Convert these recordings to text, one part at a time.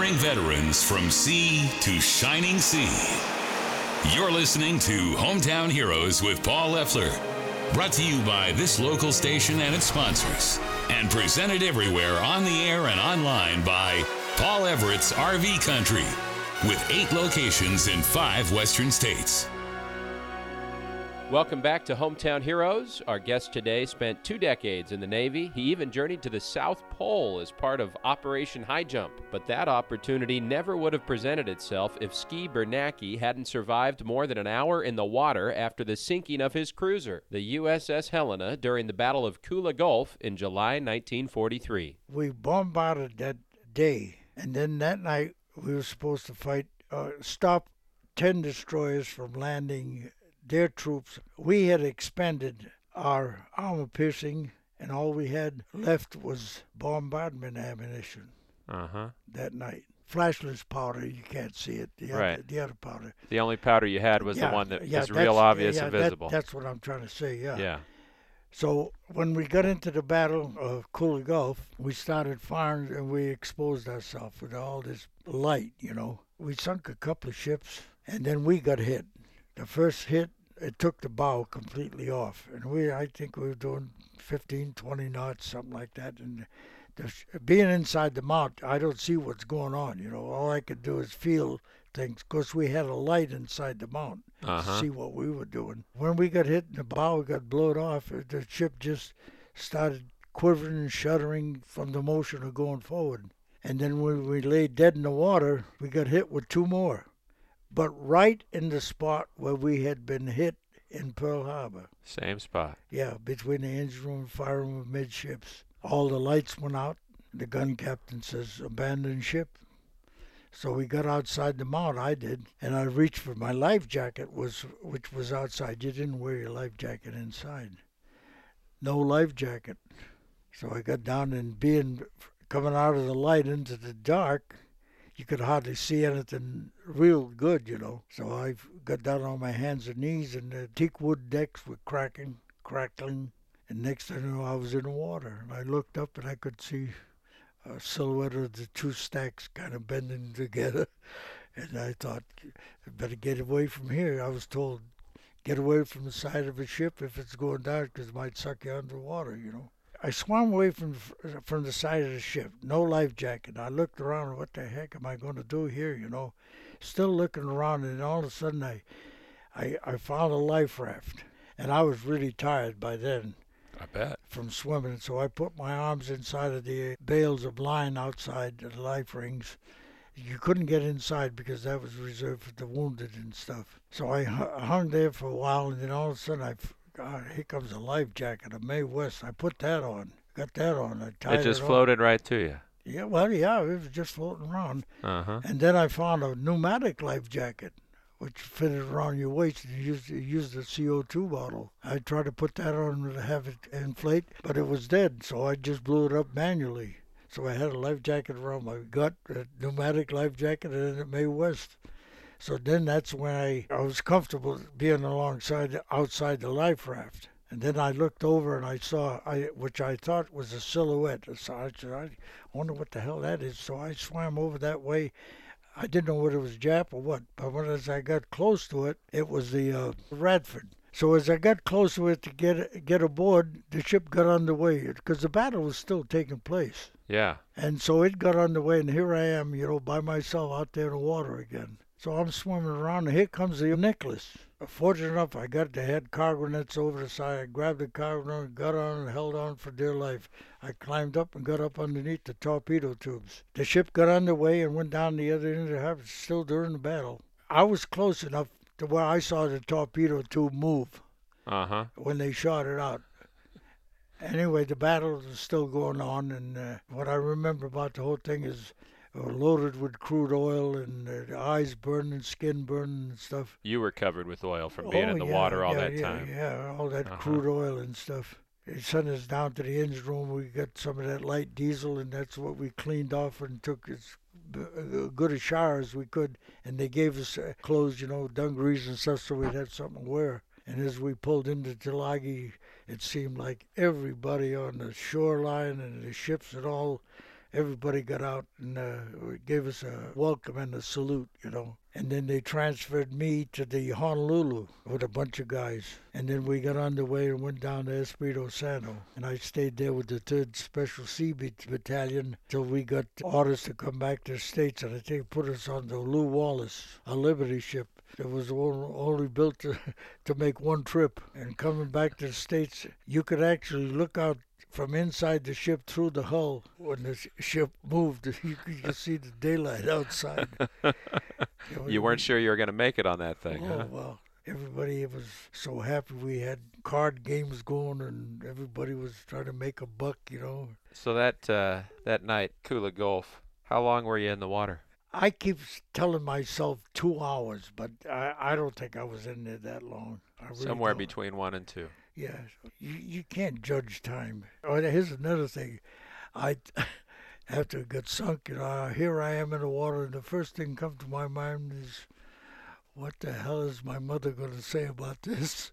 Honoring veterans from sea to shining sea. You're listening to Hometown Heroes with Paul Leffler. Brought to you by this local station and its sponsors. And presented everywhere on the air and online by Paul Everett's RV Country, with 8 locations in 5 western states. Welcome back to Hometown Heroes. Our guest today spent 2 decades in the Navy. He even journeyed to the South Pole as part of Operation High Jump. But that opportunity never would have presented itself if Ski Bernacki hadn't survived more than an hour in the water after the sinking of his cruiser, the USS Helena, during the Battle of Kula Gulf in July 1943. We bombarded that day, and then that night we were supposed to stop 10 destroyers from landing their troops. We had expended our armor-piercing, and all we had left was bombardment ammunition that night. Flashless powder, you can't see it. The other powder. The only powder you had was the one that was real obvious and visible. That's what I'm trying to say, Yeah. So when we got into the Battle of Kula Gulf, we started firing and we exposed ourselves with all this light, We sunk a couple of ships, and then we got hit. The first hit, it took the bow completely off. And I think we were doing 15, 20 knots, something like that. And being inside the mount, I don't see what's going on, All I could do is feel things, because we had a light inside the mount to see what we were doing. When we got hit in the bow, we got blown off. The ship just started quivering and shuddering from the motion of going forward. And then when we lay dead in the water, we got hit with 2 more. But right in the spot where we had been hit in Pearl Harbor. Same spot. Yeah, between the engine room and fire room of midships. All the lights went out. The gun captain says, abandon ship. So we got outside the mount, I did, and I reached for my life jacket, which was outside. You didn't wear your life jacket inside. No life jacket. So I got down, and coming out of the light into the dark, you could hardly see anything real good, So I got down on my hands and knees, and the teak wood decks were crackling, and next thing I knew, I was in the water. And I looked up, and I could see a silhouette of the 2 stacks kind of bending together. And I thought, I better get away from here. I was told, get away from the side of a ship if it's going down, because it might suck you underwater, I swam away from the side of the ship, no life jacket. I looked around, what the heck am I going to do here, Still looking around, and all of a sudden I found a life raft. And I was really tired by then. I bet. From swimming, so I put my arms inside of the bales of line outside the life rings. You couldn't get inside because that was reserved for the wounded and stuff. So I hung there for a while, and then all of a sudden here comes a life jacket, a Mae West. I put that on, got that on. I tied it just on. Floated right to you. Yeah, well, yeah, it was just floating around. And then I found a pneumatic life jacket, which fitted around your waist, and you used a CO2 bottle. I tried to put that on to have it inflate, but it was dead, so I just blew it up manually. So I had a life jacket around my gut, a pneumatic life jacket, and a Mae West. So then that's when I was comfortable being outside the life raft. And then I looked over and I saw, which I thought was a silhouette. So I said, I wonder what the hell that is. So I swam over that way. I didn't know whether it was Jap or what, but as I got close to it, it was the Radford. So as I got close to it to get aboard, the ship got underway, because the battle was still taking place. Yeah. And so it got underway, and here I am, by myself out there in the water again. So I'm swimming around, and here comes the Nicholas. Fortunate enough, I had cargo nets over the side. I grabbed the cargo net, got on, and held on for dear life. I climbed up and got up underneath the torpedo tubes. The ship got underway and went down the other end of the harbor, still during the battle. I was close enough to where I saw the torpedo tube move when they shot it out. Anyway, the battle was still going on, and what I remember about the whole thing is loaded with crude oil, and the eyes burning, skin burning and stuff. You were covered with oil from being in the water all that time. Yeah, all that crude oil and stuff. They sent us down to the engine room. We got some of that light diesel, and that's what we cleaned off and took as good a shower as we could. And they gave us clothes, dungarees and stuff, so we'd have something to wear. And as we pulled into Tulagi, it seemed like everybody on the shoreline and the ships and all, everybody got out and gave us a welcome and a salute, you know. And then they transferred me to the Honolulu with a bunch of guys. And then we got on the way and went down to Espiritu Santo. And I stayed there with the 3rd Special Sea Battalion till we got orders to come back to the States. And I think put us on the Lew Wallace, a Liberty ship. It was only built to make one trip. And coming back to the States, you could actually look out from inside the ship through the hull. When the ship moved, you could see the daylight outside. You weren't sure you were going to make it on that thing, oh, huh? Well, everybody was so happy. We had card games going, and everybody was trying to make a buck, you know. So that night, Kula Gulf, how long were you in the water? I keep telling myself 2 hours, but I don't think I was in there that long. Really Somewhere don't. between 1 and 2. Yeah, you can't judge time. Oh, here's another thing. After it got sunk, you know, here I am in the water, and the first thing comes to my mind is, what the hell is my mother going to say about this?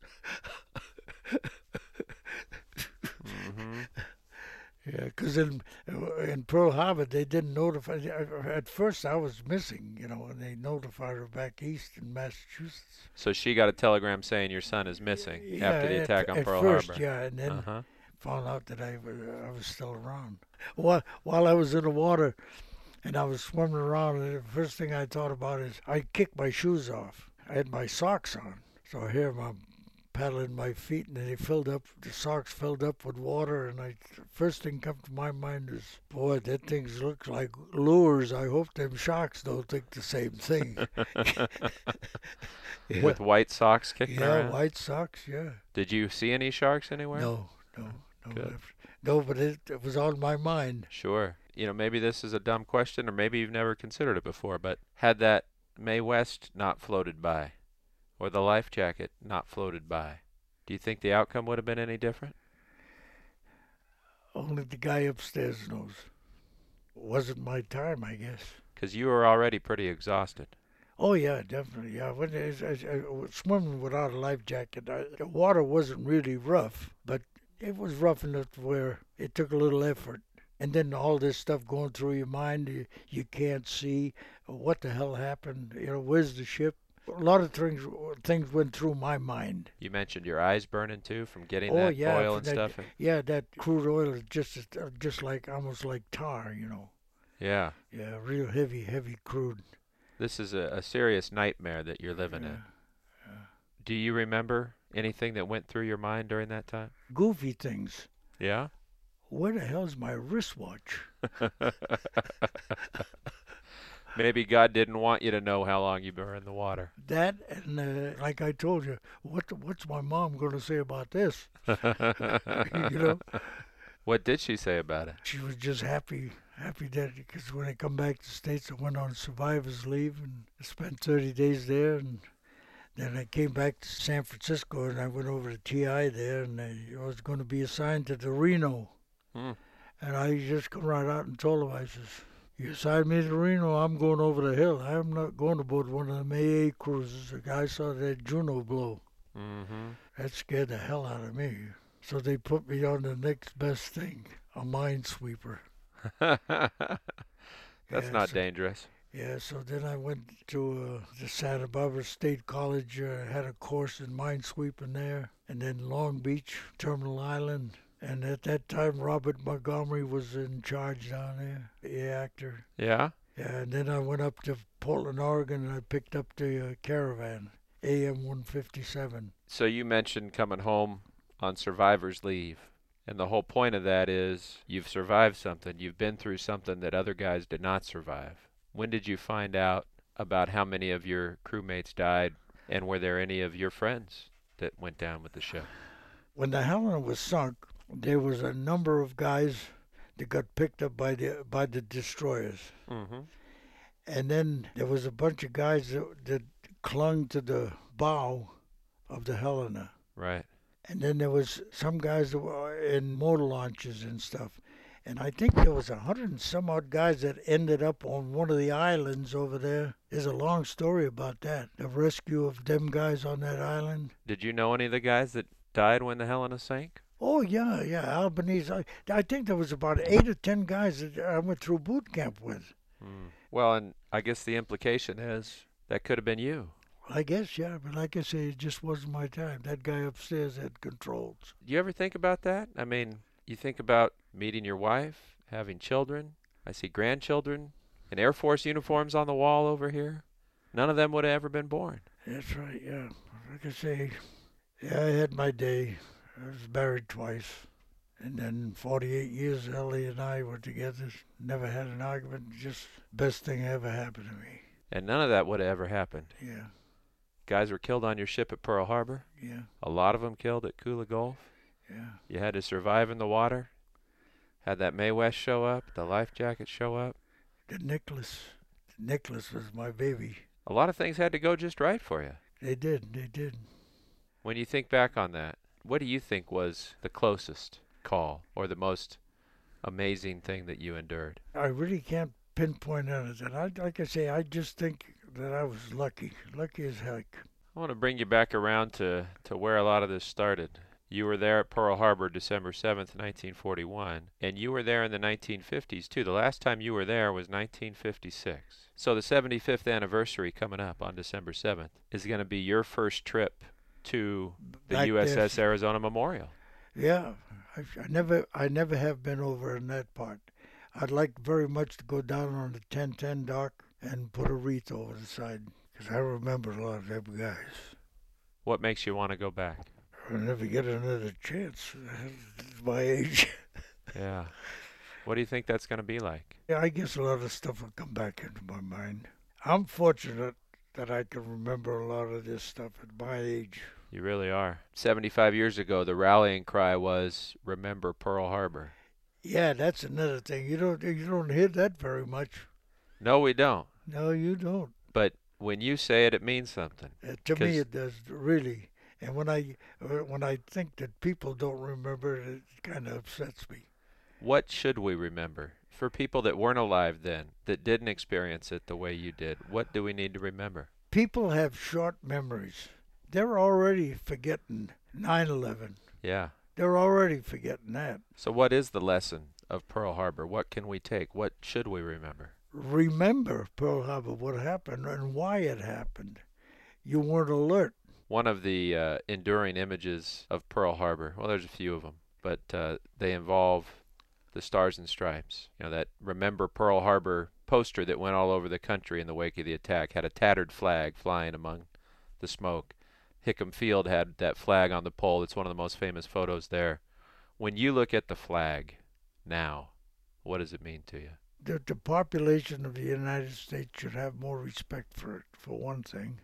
Mm-hmm. Yeah, because in Pearl Harbor, they didn't notify. At first, I was missing, you know, and they notified her back east in Massachusetts. So she got a telegram saying your son is missing after the attack on Pearl Harbor. At first, Harbor. yeah, and then Uh-huh. found out that I was still around. While I was in the water and I was swimming around, and the first thing I thought about is I kicked my shoes off. I had my socks on, so here I'm paddling my feet, and then the socks filled up with water, and first thing come to my mind is, boy, that thing looks like lures. I hope them sharks don't think the same thing. Yeah. With white socks kicking around? Yeah, white socks, yeah. Did you see any sharks anywhere? No. Good. No, but it was on my mind. Sure. You know, maybe this is a dumb question, or maybe you've never considered it before, but had that Mae West not floated by, or the life jacket not floated by, do you think the outcome would have been any different? Only the guy upstairs knows. It wasn't my time, I guess. Because you were already pretty exhausted. Oh, yeah, definitely. Yeah, when I was swimming without a life jacket, the water wasn't really rough, but it was rough enough where it took a little effort. And then all this stuff going through your mind, you can't see what the hell happened. You know, where's the ship? A lot of things went through my mind. You mentioned your eyes burning too from getting Oh, that yeah, oil and that, stuff. Yeah, that crude oil is just like almost like tar, you know. Yeah. Yeah, real heavy crude. This is a serious nightmare that you're living in. Yeah. Do you remember anything that went through your mind during that time? Goofy things. Yeah? Where the hell's my wristwatch? Maybe God didn't want you to know how long you were in the water. That, and like I told you, what's my mom going to say about this? You know? What did she say about it? She was just happy that, because when I come back to the States, I went on survivor's leave and spent 30 days there, and then I came back to San Francisco, and I went over to TI there, and I was going to be assigned to the Reno. Hmm. And I just come right out and told him, I says, you assigned me to Reno, I'm going over the hill. I'm not going aboard one of the May 8 cruises. The guy saw that Juno blow. Mm-hmm. That scared the hell out of me. So they put me on the next best thing, a minesweeper. That's not dangerous. Yeah, so then I went to the Santa Barbara State College, had a course in minesweeping there, and then Long Beach, Terminal Island. And at that time, Robert Montgomery was in charge down there, the actor. Yeah? Yeah, and then I went up to Portland, Oregon, and I picked up the Caravan, AM 157. So you mentioned coming home on survivor's leave. And the whole point of that is you've survived something. You've been through something that other guys did not survive. When did you find out about how many of your crewmates died, and were there any of your friends that went down with the ship? When the Helena was sunk, there was a number of guys that got picked up by the destroyers. Mm-hmm. And then there was a bunch of guys that clung to the bow of the Helena. Right. And then there was some guys that were in motor launches and stuff. And I think there was 100 and some odd guys that ended up on one of the islands over there. There's a long story about that, the rescue of them guys on that island. Did you know any of the guys that died when the Helena sank? Oh, yeah, Albanese. I think there was about 8 or 10 guys that I went through boot camp with. Well, and I guess the implication is that could have been you. I guess, yeah, but like I say, it just wasn't my time. That guy upstairs had controls. Do you ever think about that? I mean, you think about meeting your wife, having children. I see grandchildren in Air Force uniforms on the wall over here. None of them would have ever been born. That's right, yeah. Like I say, yeah, I had my day. I was married twice. And then 48 years, Ellie and I were together. Never had an argument. Just best thing ever happened to me. And none of that would have ever happened. Yeah, Guys were killed on your ship at Pearl Harbor. yeah, A lot of them killed at Kula Gulf. yeah. You had to survive in the water. Had that Mae West show up, the life jacket show up. The Nicholas was my baby. A lot of things had to go just right for you. They did. When you think back on that, what do you think was the closest call or the most amazing thing that you endured? I really can't pinpoint anything. Like I say, I just think that I was lucky as heck. I want to bring you back around to where a lot of this started. You were there at Pearl Harbor December 7th, 1941, and you were there in the 1950s too. The last time you were there was 1956. So the 75th anniversary coming up on December 7th is going to be your first trip to the Back USS there. Arizona Memorial. Yeah, I never have been over in that part. I'd like very much to go down on the 1010 dock and put a wreath over the side, because I remember a lot of them guys. What makes you want to go back? I'll never get another chance at my age. Yeah. What do you think that's going to be like? Yeah, I guess a lot of stuff will come back into my mind. I'm fortunate that I can remember a lot of this stuff at my age. You really are. 75 years ago, the rallying cry was, "Remember Pearl Harbor." Yeah, that's another thing. You don't hear that very much. No, we don't. No, you don't. But when you say it, it means something. To 'Cause- me, it does, really. And when I think that people don't remember it, it kind of upsets me. What should we remember? For people that weren't alive then, that didn't experience it the way you did, what do we need to remember? People have short memories. They're already forgetting 9/11. Yeah. They're already forgetting that. So what is the lesson of Pearl Harbor? What can we take? What should we remember? Remember Pearl Harbor, what happened and why it happened. You weren't alert. One of the enduring images of Pearl Harbor, well, there's a few of them, but they involve the Stars and Stripes. You know, that Remember Pearl Harbor poster that went all over the country in the wake of the attack had a tattered flag flying among the smoke. Hickam Field had that flag on the pole. It's one of the most famous photos there. When you look at the flag now, what does it mean to you? The population of the United States should have more respect for it, for one thing.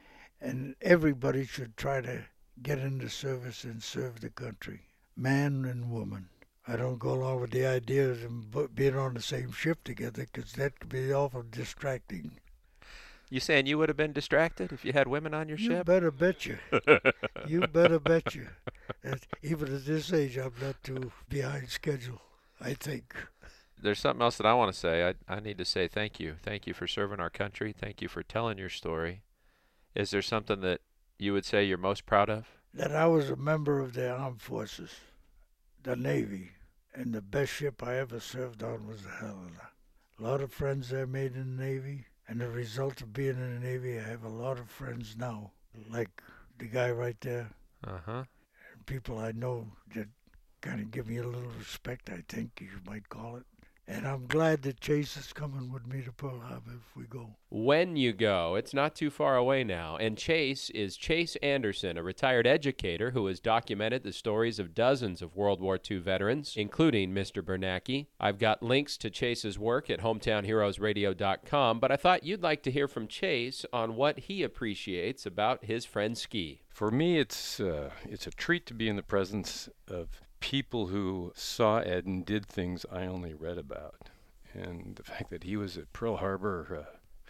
And everybody should try to get into service and serve the country, man and woman. I don't go along with the idea of them being on the same ship together, because that could be awful distracting. You saying you would have been distracted if you had women on your You ship? better bet you. You better bet you. That even at this age, I'm not too behind schedule, I think. There's something else that I want to say. I need to say thank you. Thank you for serving our country. Thank you for telling your story. Is there something that you would say you're most proud of? That I was a member of the armed forces, the Navy, and the best ship I ever served on was the Helena. A lot of friends I made in the Navy, and the result of being in the Navy, I have a lot of friends now, like the guy right there, Uh-huh. and people I know that kind of give me a little respect, I think you might call it. And I'm glad that Chase is coming with me to Pearl Harbor if we go. When you go, it's not too far away now. And Chase is Chase Anderson, a retired educator who has documented the stories of dozens of World War II veterans, including Mr. Bernanke. I've got links to Chase's work at hometownheroesradio.com, but I thought you'd like to hear from Chase on what he appreciates about his friend Ski. For me, it's a treat to be in the presence of people who saw Ed and did things I only read about. And the fact that he was at Pearl Harbor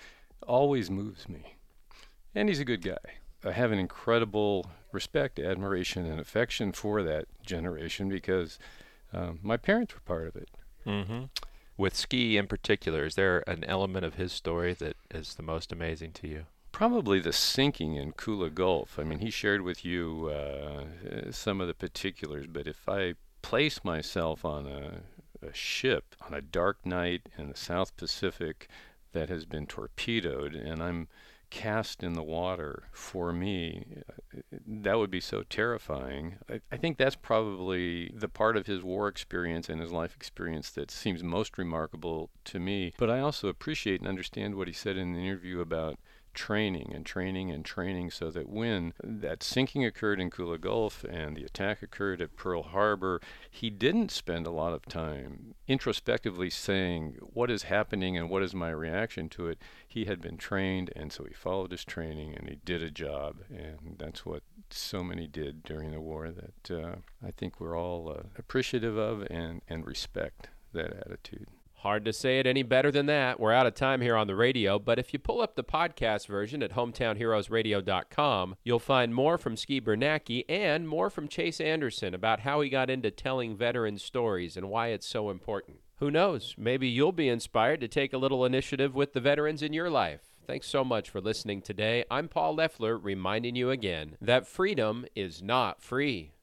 always moves me. And he's a good guy. I have an incredible respect, admiration, and affection for that generation because my parents were part of it. Mm-hmm. With Ski in particular, is there an element of his story that is the most amazing to you? probably the sinking in Kula Gulf. I mean, he shared with you some of the particulars, but if I place myself on a ship on a dark night in the South Pacific that has been torpedoed and I'm cast in the water, for me, that would be so terrifying. I think that's probably the part of his war experience and his life experience that seems most remarkable to me. But I also appreciate and understand what he said in the interview about training and training and training, so that when that sinking occurred in Kula Gulf and the attack occurred at Pearl Harbor, he didn't spend a lot of time introspectively saying, what is happening and what is my reaction to it? He had been trained, and so he followed his training and he did a job, and that's what so many did during the war that I think we're all appreciative of and respect that attitude. Hard to say it any better than that. We're out of time here on the radio, but if you pull up the podcast version at hometownheroesradio.com, you'll find more from Ski Bernacki and more from Chase Anderson about how he got into telling veteran stories and why it's so important. Who knows? Maybe you'll be inspired to take a little initiative with the veterans in your life. Thanks so much for listening today. I'm Paul Leffler, reminding you again that freedom is not free.